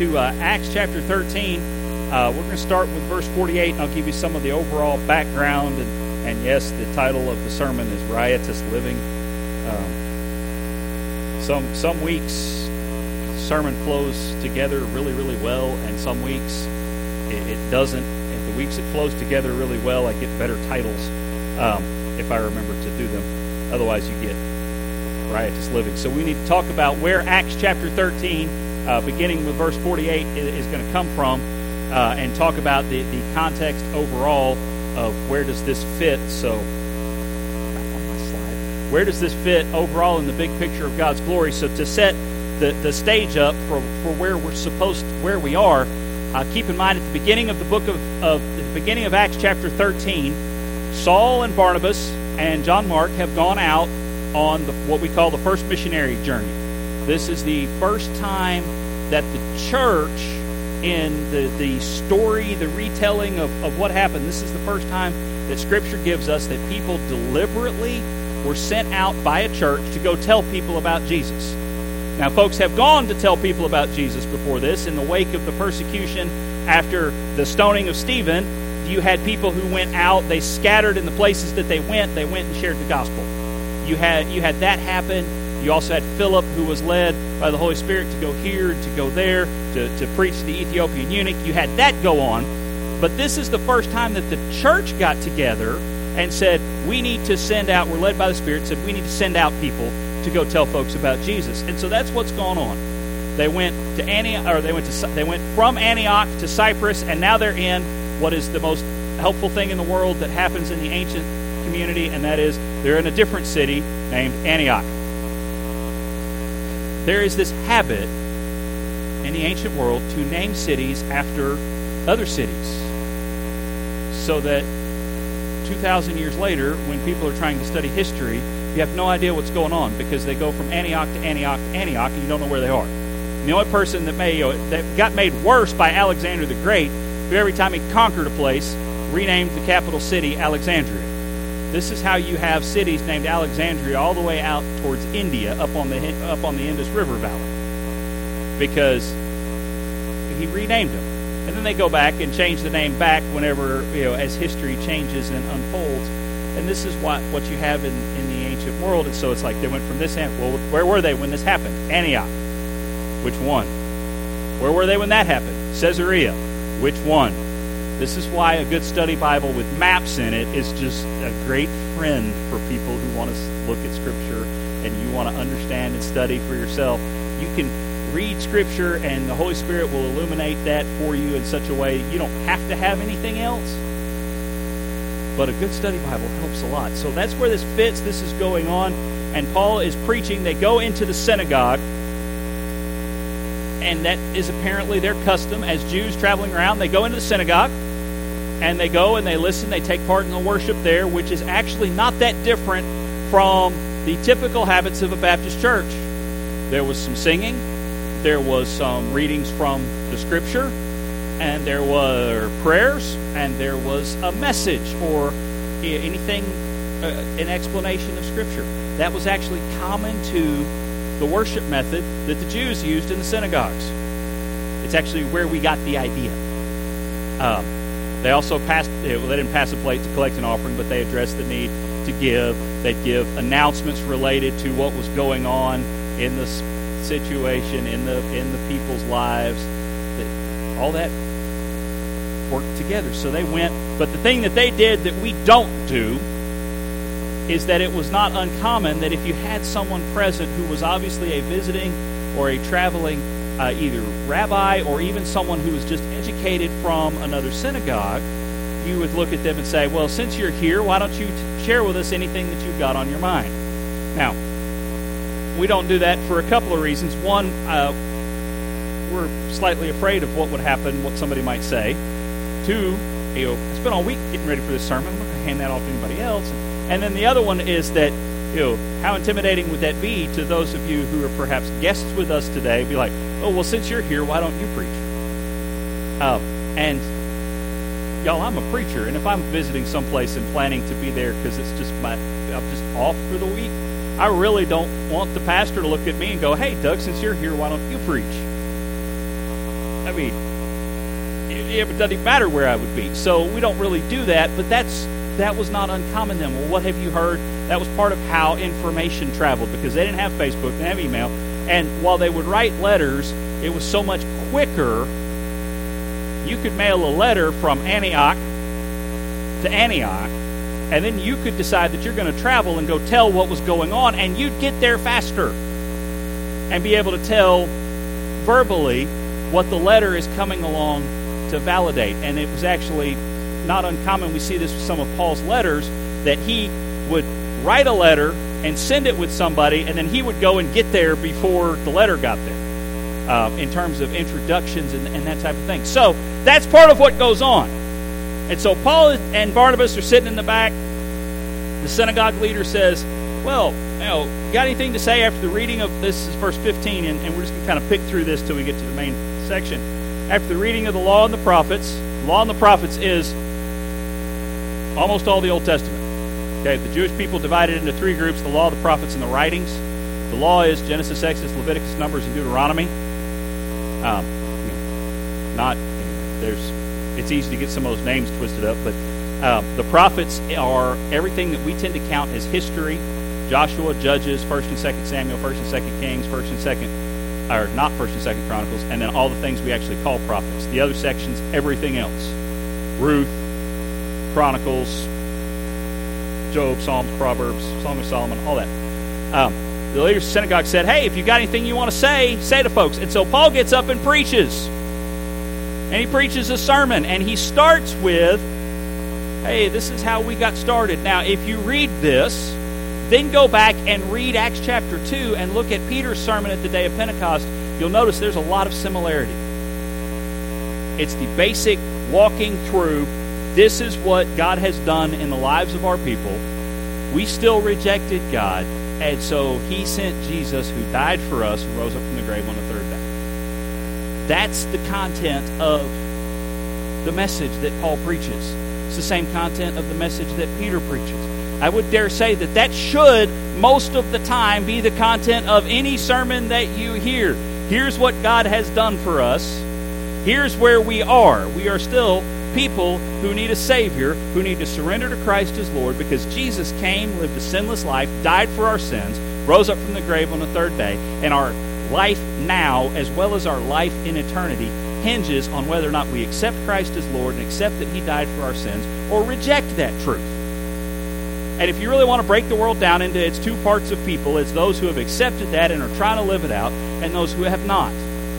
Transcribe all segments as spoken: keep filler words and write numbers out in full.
to uh, Acts chapter thirteen. Uh, we're going to start with verse forty-eight, and I'll give you some of the overall background. And, and yes, the title of the sermon is Riotous Living. Um, some some weeks, sermon flows together really, really well, and some weeks it, it doesn't. And the weeks it flows together really well, I get better titles um, if I remember to do them. Otherwise, you get riotous living. So we need to talk about where Acts chapter thirteen, uh, beginning with verse forty-eight, is going to come from, uh, and talk about the, the context overall of where does this fit. So, back on my slide. Where does this fit overall in the big picture of God's glory? So to set the, the stage up for, for where we're supposed to, where we are, uh, keep in mind at the beginning of the book of, of the beginning of Acts chapter thirteen, Saul and Barnabas and John Mark have gone out on the, what we call the first missionary journey. This is the first time that the church, in the, the story, the retelling of, of what happened, this is the first time that Scripture gives us that people deliberately were sent out by a church to go tell people about Jesus. Now, folks have gone to tell people about Jesus before this. In the wake of the persecution after the stoning of Stephen, you had people who went out, they scattered in the places that they went, they went and shared the gospel. You had you had that happen. You also had Philip, who was led by the Holy Spirit to go here and to go there, to, to preach to the Ethiopian eunuch. You had that go on. But this is the first time that the church got together and said, we need to send out, we're led by the Spirit, said we need to send out people to go tell folks about Jesus. And so that's what's going on. They went to Antioch, or they went to they went from Antioch to Cyprus, and now they're in what is the most helpful thing in the world that happens in the ancient community, and that is they're in a different city named Antioch. There is this habit in the ancient world to name cities after other cities, so that two thousand years later, when people are trying to study history, you have no idea what's going on, because they go from Antioch to Antioch to Antioch, and you don't know where they are. And the only person that, may, you know, that got made worse by Alexander the Great, who every time he conquered a place, renamed the capital city Alexandria. This is how you have cities named Alexandria all the way out towards India, up on the up on the Indus River Valley, because he renamed them. And then they go back and change the name back whenever, you know, as history changes and unfolds. And this is what what you have in, in the ancient world. And so it's like they went from this, well, where were they when this happened? Antioch. Which one? Where were they when that happened? Caesarea. Which one? This is why a good study Bible with maps in it is just a great friend for people who want to look at Scripture and you want to understand and study for yourself. You can read Scripture and the Holy Spirit will illuminate that for you in such a way you don't have to have anything else. But a good study Bible helps a lot. So that's where this fits. This is going on. And Paul is preaching. They go into the synagogue. And that is apparently their custom as Jews traveling around. They go into the synagogue, and they go and they listen. They take part in the worship there, which is actually not that different from the typical habits of a Baptist church. There was some singing, there was some readings from the Scripture, and there were prayers, and there was a message or anything, uh, an explanation of Scripture. That was actually common to the worship method that the Jews used in the synagogues. It's actually where we got the idea. Um, they also passed, well, they didn't pass a plate to collect an offering, but they addressed the need to give. They'd give announcements related to what was going on in the situation, in the in the people's lives. All that worked together. So they went, but the thing that they did that we don't do is that it was not uncommon that if you had someone present who was obviously a visiting or a traveling uh, either rabbi or even someone who was just educated from another synagogue, you would look at them and say, well, since you're here, why don't you t- share with us anything that you've got on your mind? Now, we don't do that for a couple of reasons. One, uh, we're slightly afraid of what would happen, what somebody might say. Two, you know, I spent all week getting ready for this sermon. I'm not going to hand that off to anybody else. And then the other one is that, you know, how intimidating would that be to those of you who are perhaps guests with us today? Be like, oh, well, since you're here, why don't you preach? Uh, and, y'all, I'm a preacher, and if I'm visiting someplace and planning to be there because it's just my, I'm just off for the week, I really don't want the pastor to look at me and go, hey, Doug, since you're here, why don't you preach? I mean, it, it doesn't even matter where I would be. So we don't really do that, but that's that was not uncommon then. Well, what have you heard? That was part of how information traveled, because they didn't have Facebook, they didn't have email. And while they would write letters, it was so much quicker. You could mail a letter from Antioch to Antioch, and then you could decide that you're going to travel and go tell what was going on, and you'd get there faster and be able to tell verbally what the letter is coming along to validate. And it was actually not uncommon. We see this with some of Paul's letters, that he would write a letter and send it with somebody, and then he would go and get there before the letter got there, uh, in terms of introductions and, and that type of thing. So that's part of what goes on. And so Paul and Barnabas are sitting in the back. The synagogue leader says, well, you know, you got anything to say after the reading of this? Is verse fifteen, and, and we're just going to kind of pick through this till we get to the main section. After the reading of the law and the prophets, the law and the prophets is almost all the Old Testament. Okay, the Jewish people divided into three groups: the law, the prophets, and the writings. The law is Genesis, Exodus, Leviticus, Numbers, and Deuteronomy. Um, not there's. It's easy to get some of those names twisted up, but um, the prophets are everything that we tend to count as history: Joshua, Judges, First and Second Samuel, First and Second Kings, First and Second, or not First and Second Chronicles, and then all the things we actually call prophets. The other sections, everything else: Ruth, Chronicles, Job, Psalms, Proverbs, Song of Solomon, all that. Um, the leaders of the synagogue said, hey, if you got anything you want to say, say to folks. And so Paul gets up and preaches. And he preaches a sermon. And he starts with, hey, this is how we got started. Now, if you read this, then go back and read Acts chapter two and look at Peter's sermon at the day of Pentecost, you'll notice there's a lot of similarity. It's the basic walking through, this is what God has done in the lives of our people. We still rejected God, and so he sent Jesus, who died for us and rose up from the grave on the third day. That's the content of the message that Paul preaches. It's the same content of the message that Peter preaches. I would dare say that that should, most of the time, be the content of any sermon that you hear. Here's what God has done for us. Here's where we are. We are still people who need a Savior, who need to surrender to Christ as Lord, because Jesus came, lived a sinless life, died for our sins, rose up from the grave on the third day, and our life now, as well as our life in eternity, hinges on whether or not we accept Christ as Lord and accept that he died for our sins, or reject that truth. And if you really want to break the world down into its two parts of people, it's those who have accepted that and are trying to live it out, and those who have not.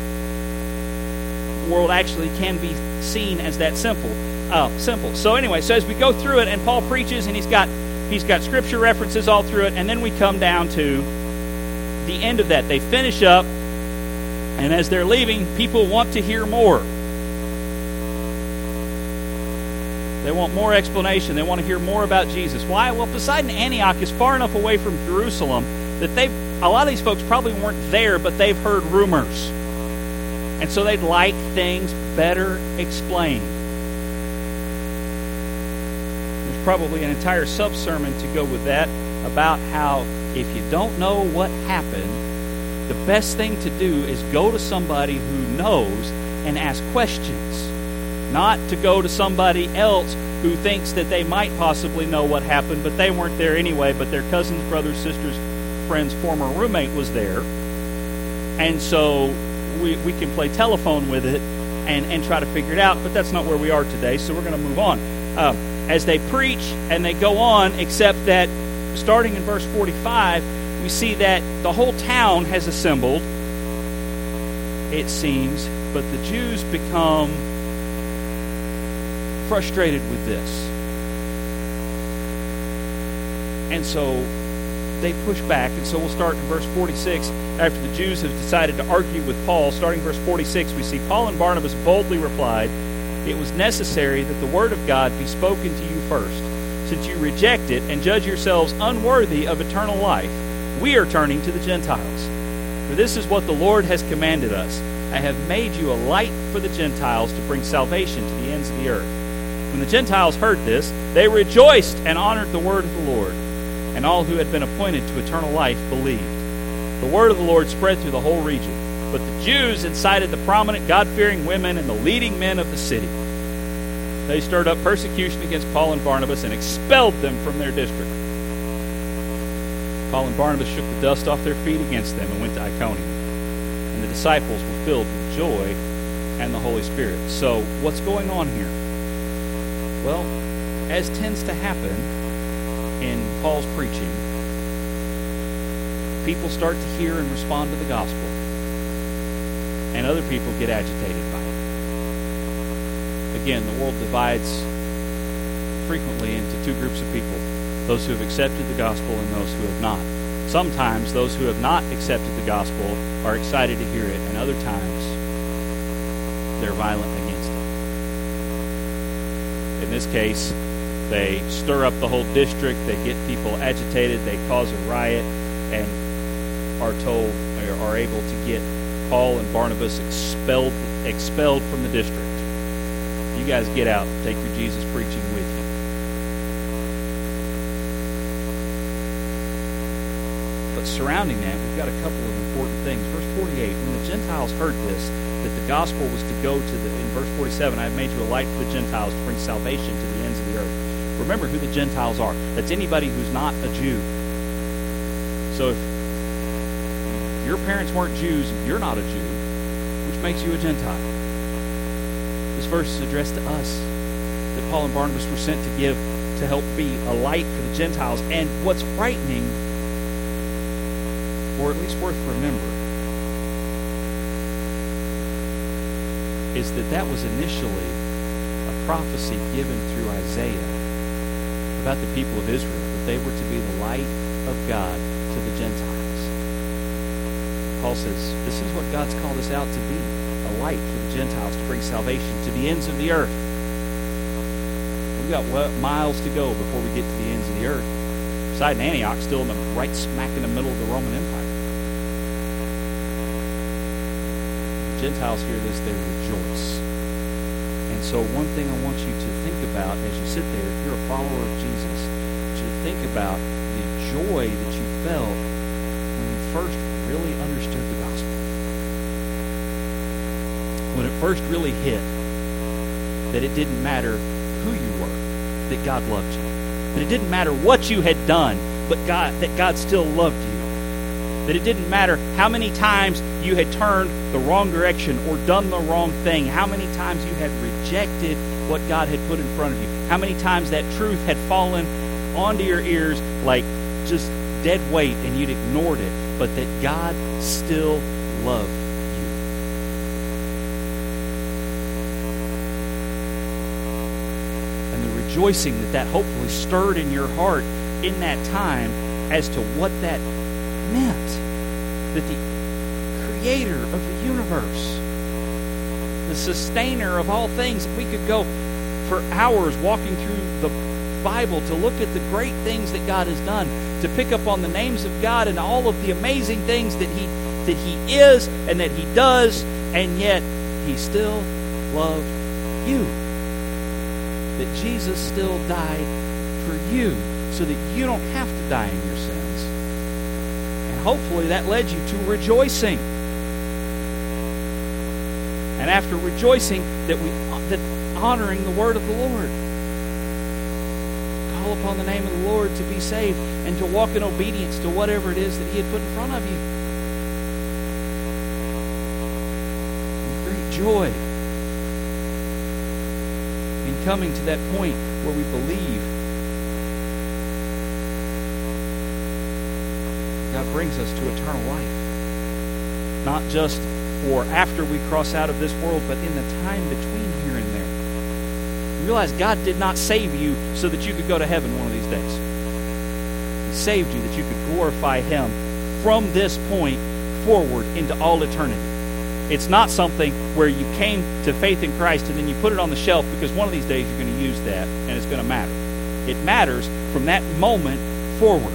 The world actually can be seen as that simple. Uh, simple. So anyway, so as we go through it, and Paul preaches, and he's got he's got scripture references all through it, and then we come down to the end of that. They finish up, and as they're leaving, people want to hear more. They want more explanation. They want to hear more about Jesus. Why? Well, Poseidon, Antioch is far enough away from Jerusalem that they've a lot of these folks probably weren't there, but they've heard rumors. And so they'd like things better explained. There's probably an entire sub-sermon to go with that about how if you don't know what happened, the best thing to do is go to somebody who knows and ask questions. Not to go to somebody else who thinks that they might possibly know what happened, but they weren't there anyway, but their cousin's, brother's, sister's, friend's former roommate was there. And so we, we can play telephone with it and, and try to figure it out, but that's not where we are today, so we're going to move on. Um, as they preach and they go on, except that starting in verse forty-five, we see that the whole town has assembled, it seems, but the Jews become frustrated with this. And so they push back. And so we'll start in verse forty-six. After the Jews have decided to argue with Paul, starting verse forty-six, we see Paul and Barnabas boldly replied, "It was necessary that the word of God be spoken to you first. Since you reject it and judge yourselves unworthy of eternal life, we are turning to the Gentiles. For this is what the Lord has commanded us. I have made you a light for the Gentiles to bring salvation to the ends of the earth." When the Gentiles heard this, they rejoiced and honored the word of the Lord, and all who had been appointed to eternal life believed. The word of the Lord spread through the whole region. But the Jews incited the prominent God-fearing women and the leading men of the city. They stirred up persecution against Paul and Barnabas and expelled them from their district. Paul and Barnabas shook the dust off their feet against them and went to Iconium. And the disciples were filled with joy and the Holy Spirit. So, what's going on here? Well, as tends to happen in Paul's preaching, people start to hear and respond to the gospel, and other people get agitated by it. Again, the world divides frequently into two groups of people, those who have accepted the gospel and those who have not. Sometimes those who have not accepted the gospel are excited to hear it, and other times they're violent against it. In this case, they stir up the whole district, they get people agitated, they cause a riot, and are told, or are able to get Paul and Barnabas expelled expelled from the district. You guys get out, take your Jesus preaching with you. But surrounding that, we've got a couple of important things. Verse forty-eight, when the Gentiles heard this, that the gospel was to go to the, in verse forty-seven, I have made you a light for the Gentiles to bring salvation to the ends of the earth. Remember who the Gentiles are. That's anybody who's not a Jew. So if your parents weren't Jews, you're not a Jew, which makes you a Gentile. This verse is addressed to us, that Paul and Barnabas were sent to give, to help be a light for the Gentiles. And what's frightening, or at least worth remembering, is that that was initially a prophecy given through Isaiah about the people of Israel, that they were to be the light of God to the Gentiles. Paul says, this is what God's called us out to be, a light for the Gentiles to bring salvation to the ends of the earth. We've got miles to go before we get to the ends of the earth. Besides, Antioch still in the right smack in the middle of the Roman Empire. Gentiles hear this, they rejoice. And so one thing I want you to think about as you sit there, if you're a follower of Jesus, to think about the joy that you felt when you first really understood the gospel. When it first really hit that it didn't matter who you were, that God loved you. That it didn't matter what you had done, but God, that God still loved you. That it didn't matter how many times you had turned the wrong direction or done the wrong thing, how many times you had rejected what God had put in front of you, how many times that truth had fallen onto your ears like just dead weight and you'd ignored it, but that God still loved you. And the rejoicing that that hopefully stirred in your heart in that time as to what that meant, that the creator of the universe, the sustainer of all things, we could go for hours walking through the Bible to look at the great things that God has done, to pick up on the names of God and all of the amazing things that he that he is and that he does, and yet he still loved you. That Jesus still died for you so that you don't have to die in your sins. And hopefully that led you to rejoicing. And after rejoicing, that we that honoring the word of the Lord. Call upon the name of the Lord to be saved and to walk in obedience to whatever it is that he had put in front of you. And great joy in coming to that point where we believe God brings us to eternal life. Not just for after we cross out of this world, but in the time between here and there. You realize God did not save you so that you could go to heaven one of these days. He saved you that you could glorify him from this point forward into all eternity. It's not something where you came to faith in Christ and then you put it on the shelf because one of these days you're going to use that and it's going to matter. It matters from that moment forward.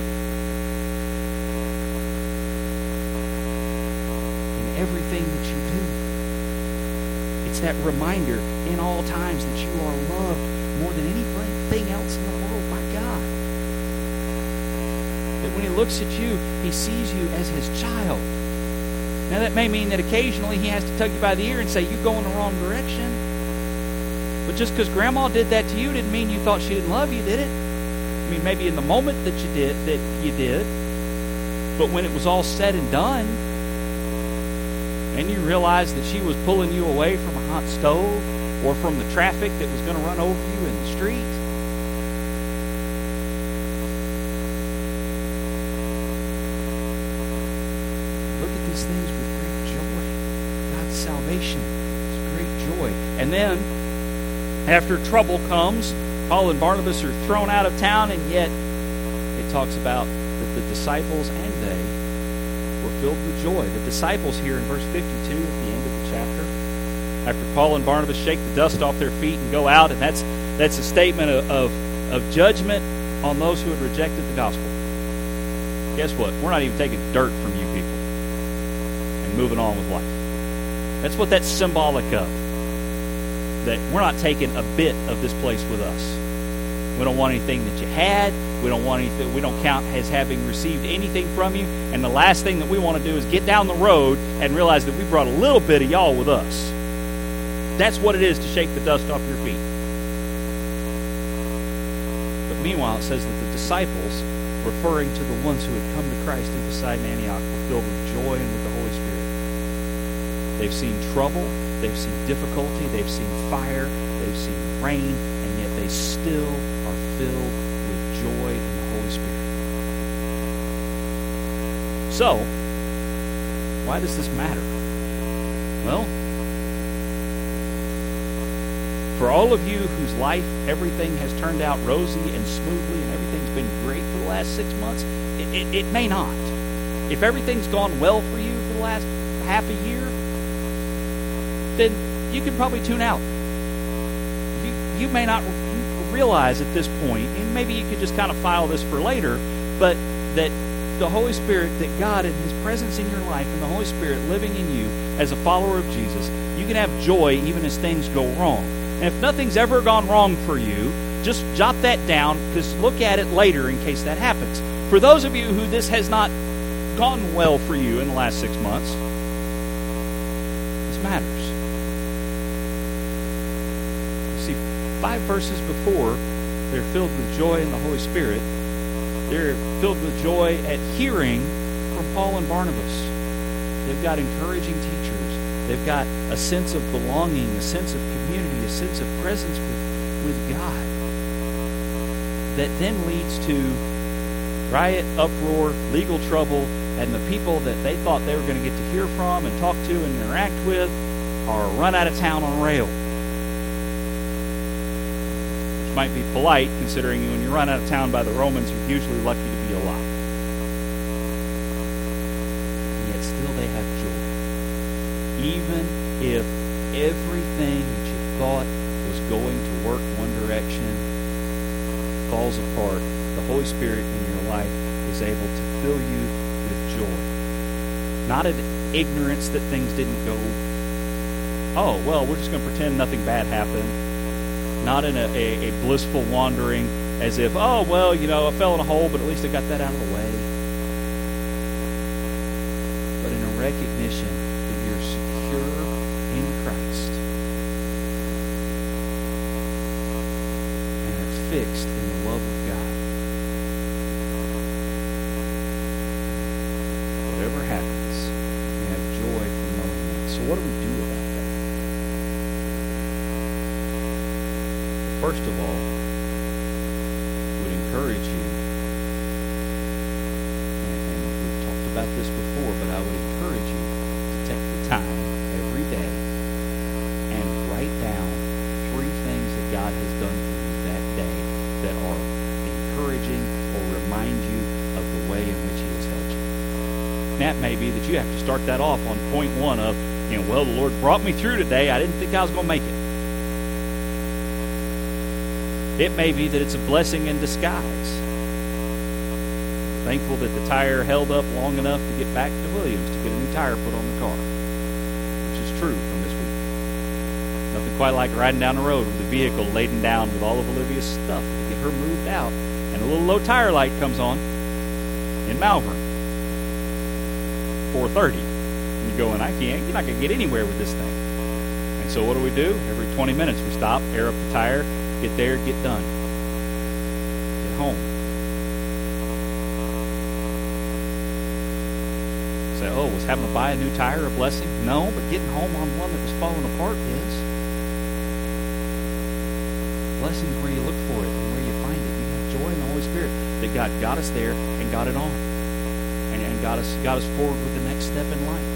In everything that you do. It's that reminder in all times that you are loved more than anything else in the world by God. That when he looks at you, he sees you as his child. Now that may mean that occasionally he has to tug you by the ear and say, you're going the wrong direction. But just because Grandma did that to you didn't mean you thought she didn't love you, did it? I mean, maybe in the moment that you did, that you did. But when it was all said and done, and you realized that she was pulling you away from a hot stove or from the traffic that was going to run over you in the street, look at these things with great joy. God's salvation is great joy. And then, after trouble comes, Paul and Barnabas are thrown out of town, and yet it talks about that the disciples and they were filled with joy. The disciples here in verse fifty-two at the end of the chapter, after Paul and Barnabas shake the dust off their feet and go out, and that's that's a statement of, of, of judgment on those who had rejected the gospel. Guess what? We're not even taking dirt from you people and moving on with life. That's what that's symbolic of. That we're not taking a bit of this place with us. We don't want anything that you had. We don't want anything. We don't count as having received anything from you. And the last thing that we want to do is get down the road and realize that we brought a little bit of y'all with us. That's what it is to shake the dust off your feet. But meanwhile, it says that the disciples, referring to the ones who had come to Christ in Pisidian Antioch, were filled with joy and with the Holy Spirit. They've seen trouble. They've seen difficulty, they've seen fire, they've seen rain, and yet they still are filled with joy in the Holy Spirit. So, why does this matter? Well, for all of you whose life, everything has turned out rosy and smoothly and everything's been great for the last six months, it, it, it may not. If everything's gone well for you for the last half a year, then you can probably tune out. You, you may not realize at this point, and maybe you could just kind of file this for later, but that the Holy Spirit, that God and His presence in your life and the Holy Spirit living in you as a follower of Jesus, you can have joy even as things go wrong. And if nothing's ever gone wrong for you, just jot that down, because look at it later in case that happens. For those of you who this has not gone well for you in the last six months, this matters. Five verses before, they're filled with joy in the Holy Spirit. They're filled with joy at hearing from Paul and Barnabas. They've got encouraging teachers. They've got a sense of belonging, a sense of community, a sense of presence with, with God. That then leads to riot, uproar, legal trouble, and the people that they thought they were going to get to hear from and talk to and interact with are run out of town on rail. Might be polite, considering when you run out of town by the Romans, you're usually lucky to be alive. And yet still they have joy. Even if everything that you thought was going to work one direction falls apart, the Holy Spirit in your life is able to fill you with joy. Not an ignorance that things didn't go, oh, well, we're just going to pretend nothing bad happened. Not in a, a, a blissful wandering as if, oh, well, you know, I fell in a hole, but at least I got that out of the way. But in a recognition that you're secure in Christ and are fixed in the love of God. Whatever happens, you have joy from knowing that. So what do we do about that? First of all, I would encourage you, and we've talked about this before, but I would encourage you to take the time every day and write down three things that God has done for you that day that are encouraging or remind you of the way in which He has helped you. And that may be that you have to start that off on point one of, you know, well, the Lord brought me through today. I didn't think I was going to make it. It may be that it's a blessing in disguise. Thankful that the tire held up long enough to get back to Williams to get a new tire put on the car, which is true from this week. Nothing quite like riding down the road with a vehicle laden down with all of Olivia's stuff to get her moved out, and a little low tire light comes on in Malvern, four thirty in and you're going, I can't, you're not going to get anywhere with this thing. And so what do we do? Every twenty minutes we stop, air up the tire, get there, get done. Get home. Say, oh, was having to buy a new tire a blessing? No, but getting home on one that was falling apart is. Blessing is where you look for it and where you find it. You have joy in the Holy Spirit that God got us there and got it on. And, and got us got us forward with the next step in life.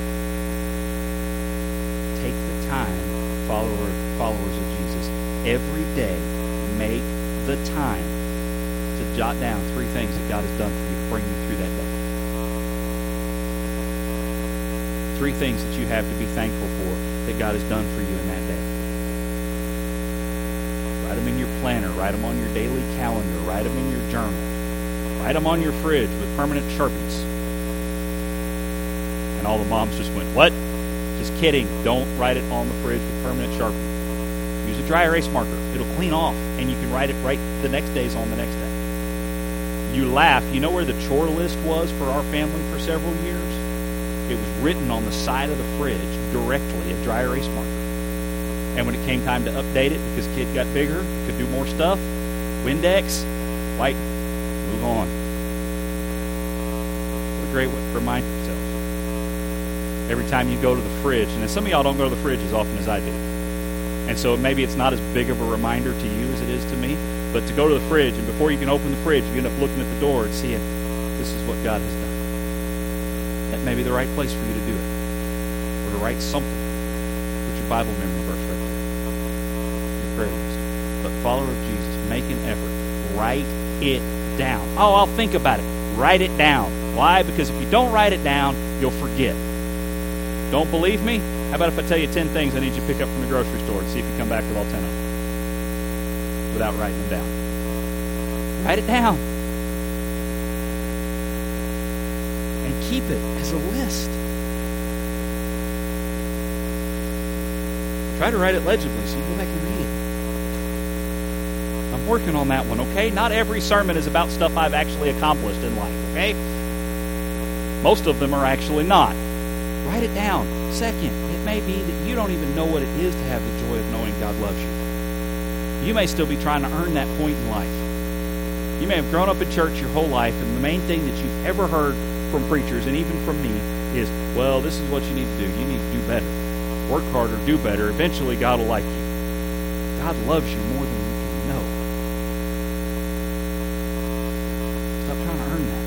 Take the time, follower, followers of Jesus. Every day, make the time to jot down three things that God has done for you to bring you through that day. Three things that you have to be thankful for that God has done for you in that day. Write them in your planner. Write them on your daily calendar. Write them in your journal. Write them on your fridge with permanent Sharpies. And all the moms just went, what? Just kidding. Don't write it on the fridge with permanent Sharpie. Use a dry erase marker. It'll clean off, and you can write it right the next day's on the next day. You laugh. You know where the chore list was for our family for several years? It was written on the side of the fridge directly, a dry erase marker. And when it came time to update it, because kid got bigger, could do more stuff, Windex, white, move on. What a great way to remind yourself. Every time you go to the fridge, and then some of y'all don't go to the fridge as often as I do. And so maybe it's not as big of a reminder to you as it is to me, but to go to the fridge, and before you can open the fridge, you end up looking at the door and seeing, this is what God has done. That may be the right place for you to do it. Or to write something. Put your Bible memory verse right there. Your prayer list. But follower of Jesus, make an effort. Write it down. Oh, I'll think about it. Write it down. Why? Because if you don't write it down, you'll forget. Don't believe me? How about if I tell you ten things I need you to pick up from the grocery store and see if you come back with all ten of them without writing them down? Write it down. Keep it as a list. Try to write it legibly so you go back and read it. I'm working on that one, okay? Not every sermon is about stuff I've actually accomplished in life, okay? Most of them are actually not. Write it down. Second, it may be that you don't even know what it is to have the joy of knowing God loves you. You may still be trying to earn that point in life. You may have grown up in church your whole life, and the main thing that you've ever heard from preachers and even from me is, well, this is what you need to do. You need to do better. Work harder, do better. Eventually, God will like you. God loves you more than you can know. Stop trying to earn that.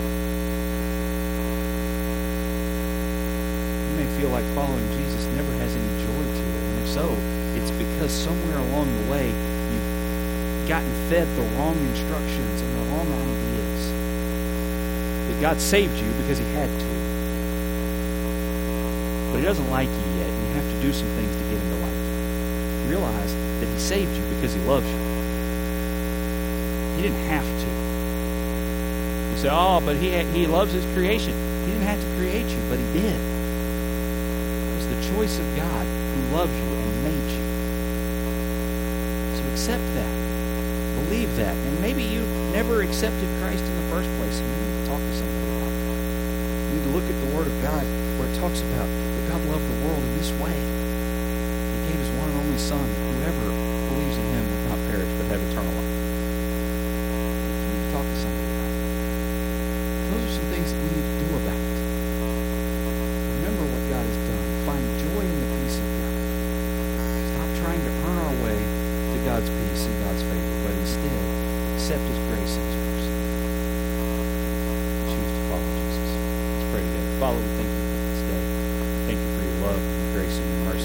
You may feel like following Jesus never has any joy to it. And if so, it's because somewhere along the way, you've gotten fed the wrong instructions and the wrong ideas. God saved you because he had to. But he doesn't like you yet, and you have to do some things to get him to like you. Realize that he saved you because he loves you. He didn't have to. You say, oh, but he, he loves his creation. He didn't have to create you, but he did. It was the choice of God who loves you and made you. So accept that. Believe that. And maybe you never accepted Christ in the first place, and you need to talk to somebody about that. You need to look at the Word of God where it talks about that God loved the world in this way. He gave his one and only Son, that whoever believes in him will not perish but have eternal life. You need to talk to somebody about that. Those are some things that we need to do about it. Remember what God has done. Find joy in the peace of God. Stop trying to earn our way to God's peace and God's favor, but instead accept his grace and his mercy. Choose to follow Jesus. Let's pray together. Father, we thank you for this day. Thank you for your love and your grace and your mercy.